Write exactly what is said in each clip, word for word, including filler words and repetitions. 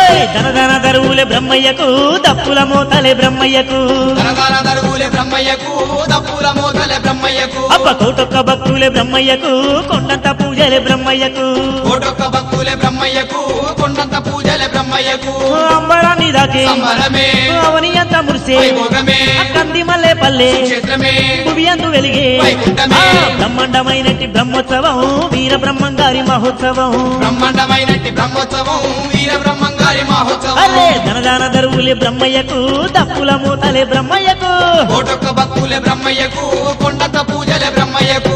ధనధన దరువులే బ్రహ్మయ్యకు దప్పుల మోతలే బ్రహ్మయ్యకు ధనధన దరువులే బ్రహ్మయ్యకు దప్పుల మోతలే బ్రహ్మయ్యకు అబ్బ కోటొక్క భక్తులే బ్రహ్మయ్యకు కొండంత పూజలే బ్రహ్మయ్యకు కోటొక్క భక్తులే బ్రహ్మయ్యకు కొండంత పూజలే బ్రహ్మయ్యకు అంబరాన్ని దాకే సంబరమే అవని అంత మురిసే వైభోగమే కంది మల్లె పల్లె క్షేత్రమే భువియందు వెలిగే వైకుంఠమే బ్రహ్మాండమైనటి బ్రహ్మోత్సవం వీర బ్రహ్మంగారి మహోత్సవం బ్రహ్మాండమైనటి బ్రహ్మోత్సవం వీర బ్రహ్మంగారి మహోత్సవం అరే ధనదాన దరువులే బ్రహ్మయ్యకు దప్పుల మూతలే బ్రహ్మయ్యకు కోటొక్క భక్తులే బ్రహ్మయ్యకు కొండంత పూజలే బ్రహ్మయ్యకు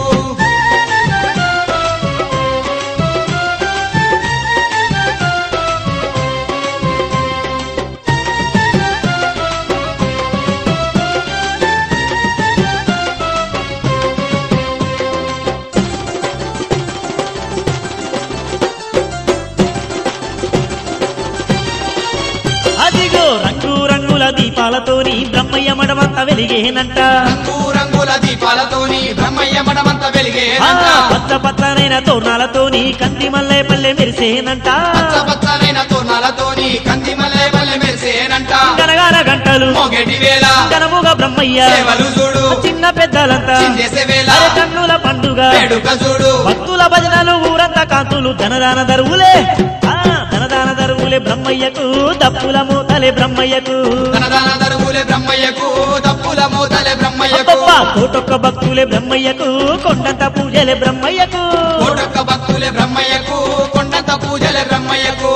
అదిగో రంగు రంగుల దీపాలతోని బ్రహ్మయ్య మడమంత వెలిగేనంట రంగు రంగుల దీపాలతోని బ్రహ్మయ్య మడమంత ఆ, వెలిగేనంట పచ్చ పచ్చనైన తోరణాలతోని కంది మల్లె పల్లె మెరిసేనంట పచ్చ పచ్చనైన తోరణాలతోని కంది మల్లె మల్లె మెరిసేనంట గనగాన గంటలు మోగేటి వేళ కనముగ బ్రహ్మయ్య సేవలు చూడు చిన్న పెద్దలంతా చిందేసే వేళ అరే కన్నుల పండుగ వేడుక చూడు భక్తుల భజనలు ఊరంతా కాంతులు ధనదాన దరువులే ఆ, ధనదాన దరువులే బ్రహ్మయ్యకు దప్పుల మూతలే బ్రహ్మయ్యకు ధనదాన దరువులే బ్రహ్మయ్యకు దప్పుల మోతలే బ్రహ్మయ్యకు అబ్బబ్బ, కోటొక్క భక్తులే బ్రహ్మయ్యకు కొండంత పూజలే బ్రహ్మయ్యకు కోటొక్క భక్తులే బ్రహ్మయ్యకు కొండంత పూజలే బ్రహ్మయ్యకు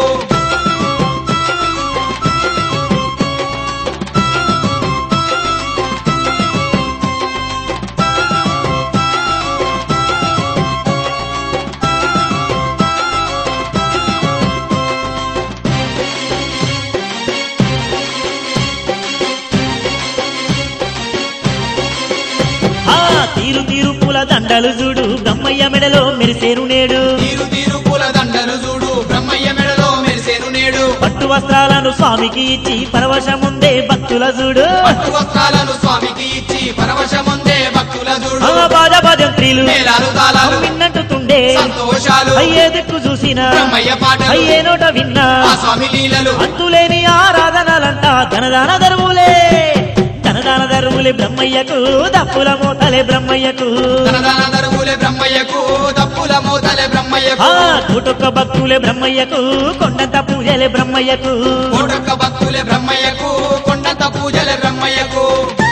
ఆ తీరు తీరు పూల దండలు చూడు బ్రహ్మయ్య మెడలో మెరిసేరు నేడు తీరు తీరు పూల దండలు చూడు బ్రహ్మయ్య మెడలో మెరిసేను నేడు పట్టు వస్త్రాలను స్వామికి ఇచ్చి పరవశముందే భక్తుల చూడు పట్టు వస్త్రాలను స్వామికి ఇచ్చి పరవశముందే భక్తుల చూడు ఆ బాజ భజంత్రీలు మేళాలు తాళాలు విన్నట్టుండే సంతోషాలు అయ్యే దిక్కు చూసిన బ్రహ్మయ్య పాటలు అయ్యే నోట విన్నా ఆ స్వామి లీలలు అంతులేని ఆరాధనలంట ధనదాన దరువులే ధనదాన దరువులే బ్రహ్మయ్యకు దప్పుల మోతలే బ్రహ్మయ్యకు ధనదాన దరువులే బ్రహ్మయ్యకు దప్పుల మోతలే ఆ బ్రహ్మయ్యకు కోటొక్క భక్తులే బ్రహ్మయ్యకు కొండంత పూజలే బ్రహ్మయ్యకు కోటొక్క భక్తులే బ్రహ్మయ్యకు కొండంత పూజలే బ్రహ్మయ్యకు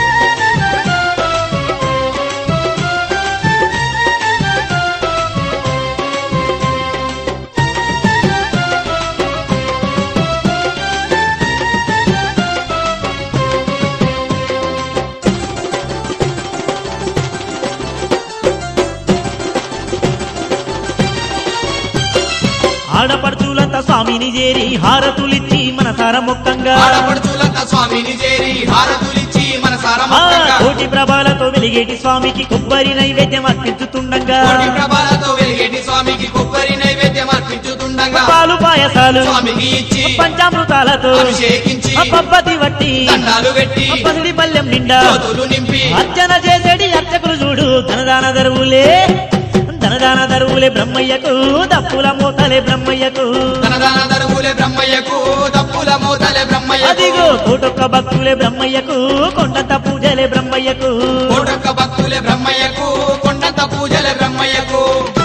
ఆడపడుచులంతా స్వామిని చేరి హారతులిచ్చి మనసార మొక్కంగా ఆడపడుచులంతా స్వామిని చేరి హారతులిచ్చి మన ఆ సారమంతంగా కోటి ప్రభాలతో వెలిగేటి స్వామికి కొబ్బరి నైవేద్యం అర్పించుతుండగా కోటి ప్రభాలతో వెలిగేటి స్వామికి కొబ్బరి నైవేద్యం అర్పించుతుండగా పాలు పాయసాలు స్వామికి ఇచ్చి పంచామృతాలతో అభిషేకించి ఆ పబ్బతి వట్టి దండాలు పెట్టి ఆ పసిడి పల్లెం నిండా జ్యోతులు నింపి అర్చన చేసేటి అర్చకులు చూడు ధనదాన దరువులే ధనదాన దరువులే బ్రహ్మయ్యకు దప్పుల మోతలే బ్రహ్మయ్యకు ధనదాన దరువులే బ్రహ్మయ్యకు దప్పుల మోతలే బ్రహ్మయ్యకు అదిగో కోటొక్క భక్తులే బ్రహ్మయ్యకు కొండంత పూజలే బ్రహ్మయ్యకు కోటొక్క భక్తులే బ్రహ్మయ్యకు కొండంత పూజలే బ్రహ్మయ్యకు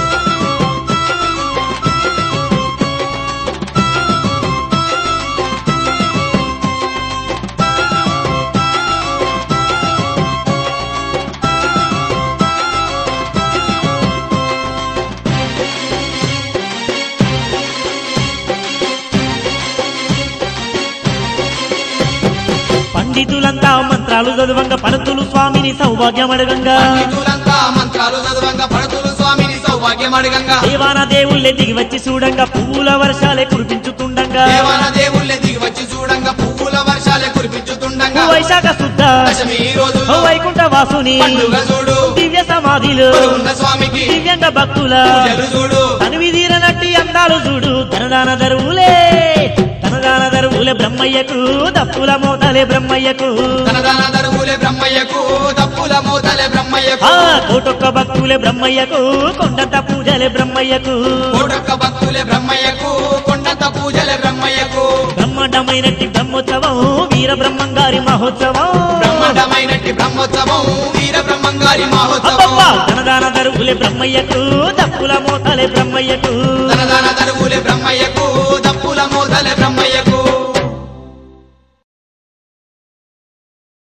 పండితులంతా మంత్రాలు చదువంగా పడుతులు స్వామిని సౌభాగ్యం అడగంగా పండితులంతా మంత్రాలు చదువంగా పడుతులు స్వామిని సౌభాగ్యం అడగంగా దేవాన దేవుళ్ళే దిగి వచ్చి చూడంగా పువ్వుల వర్షాలే కురిపించుతుండగా దేవాన దేవుళ్ళే దిగి వచ్చి చూడంగా పువ్వుల వర్షాలే కురిపించుతుండగా వైశాఖ శుద్ధ దశమి రోజు ఓ వైకుంఠ వాసుని పండుగ చూడు దివ్య సమాధిలో ఉన్న స్వామికి దివ్యంగ భక్తుల పూజలు చూడు తనివి తీరనట్టి అందాలు చూడు ధనదాన దరువులే ధనదాన దరువులే బ్రహ్మయ్యకు దప్పుల మోతలే బ్రహ్మయ్యకు ధనదాన దరువులే బ్రహ్మయ్యకు దప్పుల మోతలే బ్రహ్మయ్యకు ఆ కోటొక్క భక్తులే బ్రహ్మయ్యకు కొండంత పూజలే బ్రహ్మయ్యకు కోటొక్క భక్తులే బ్రహ్మయ్యకు కొండంత పూజలే బ్రహ్మయ్యకు బ్రహ్మ బ్రహ్మాండమైనట్టి బ్రహ్మోత్సవం వీర బ్రహ్మంగారి మహోత్సవం బ్రహ్మాండమైనట్టి బ్రహ్మోత్సవం వీర బ్రహ్మంగారి మహోత్సవం అబ్బబ్బా ధనదాన దరువులే బ్రహ్మయ్యకు దప్పుల మోతలే బ్రహ్మయ్యకు ధనదాన దరువులే బ్రహ్మయ్యకు దప్పుల మోతలే బ్రహ్మ